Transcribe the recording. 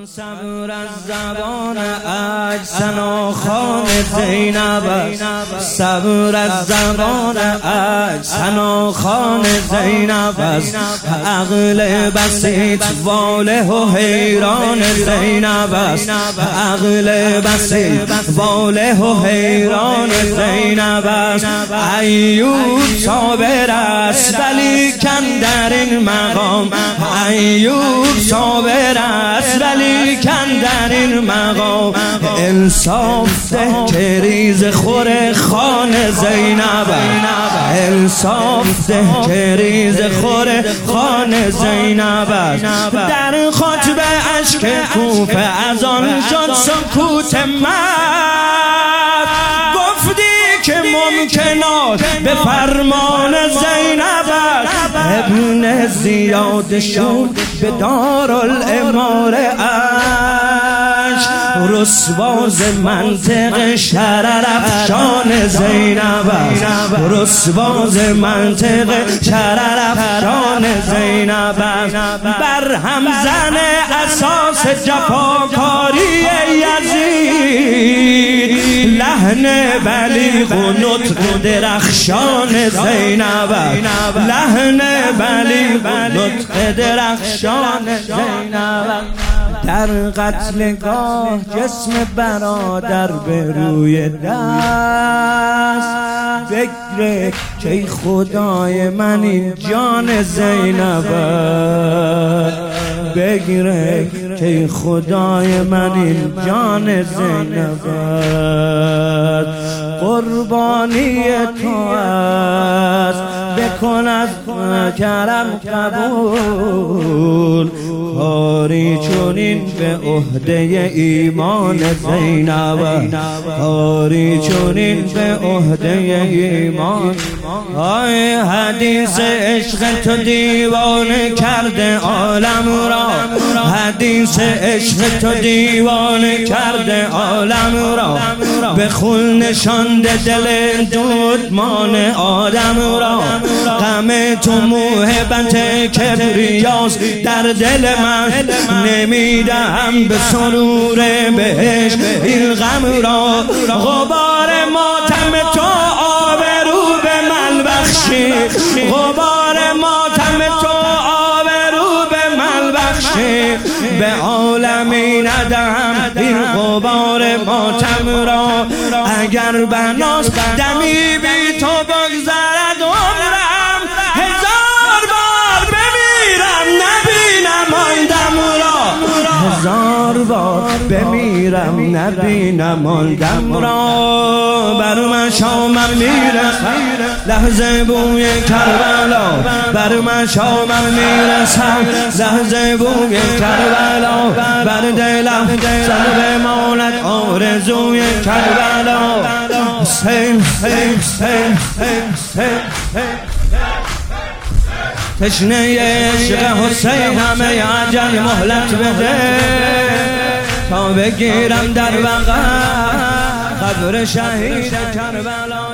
صبر از زبان عجز ثناخوان زینب است. صبر از زبان عجز ثناخوان زینب است. عقل بسیط واله و حیران زینب است. عقل بسیط واله و حیران زینب است. ایوب صابر است ولیکن در این مقام، ایوب صابر است ولیکن در این مقام، انصاف ده که ریز خور خان زینب، انصاف ده که ریز خور خان زینب است. در خطبه اشک کوفه از آن شد سکوت مرد، گفتی که ممکنات به فرمان زینب است. ابن زیاد شد به دارالاماره اش، رسواز منطق شرر افشان زینب است. رسواز منطق شرر افشان زینب است. بر همزن اساس جفاکاری یزید، لحن بلیغ و نطق درخشان زینب است. لحن بلیغ و نطق درخشان زینب است. در قتلگاه جسم برادر به روی دست، بگره که خدای من این جان زینب است. بگره که خدای من این جان زینب است. قربانی تو است بکن از کرم قبول، کاری چونین به عهده ایمان زینب، کاری چونین به عهده ایمان. آی حدیث عشق تو دیوانه کرده عالم را، حدیث عشق تو دیوانه کرده عالم را، به خون نشانده دل دودمان آدم را. غم تو موهبت کبریاست در دل من، نمیدم به سرور بهش این غم را. غبار ماتم تو آبرو به من بخشی، غبار ماتم تو آبرو به من بخشی. به عالمی ندهم این غبار ماتم را، اگر بناس دمی بی تو بگذرد عمرم، هزار بار بمیرم نبینم آن دم را، هزار بار بمیرم نبینم آن دم را. بر من شامم میرسد لحظه بوی کربلا، بر من شامم میرسد لحظه بوی کربلا. بر دلم سلب مالت آرزوی کربلا. حسین حسین حسین حسین تشنه عشق حسین، همه اجل مهلت بده تا بگیرم در وقت قبر شهید کربلا.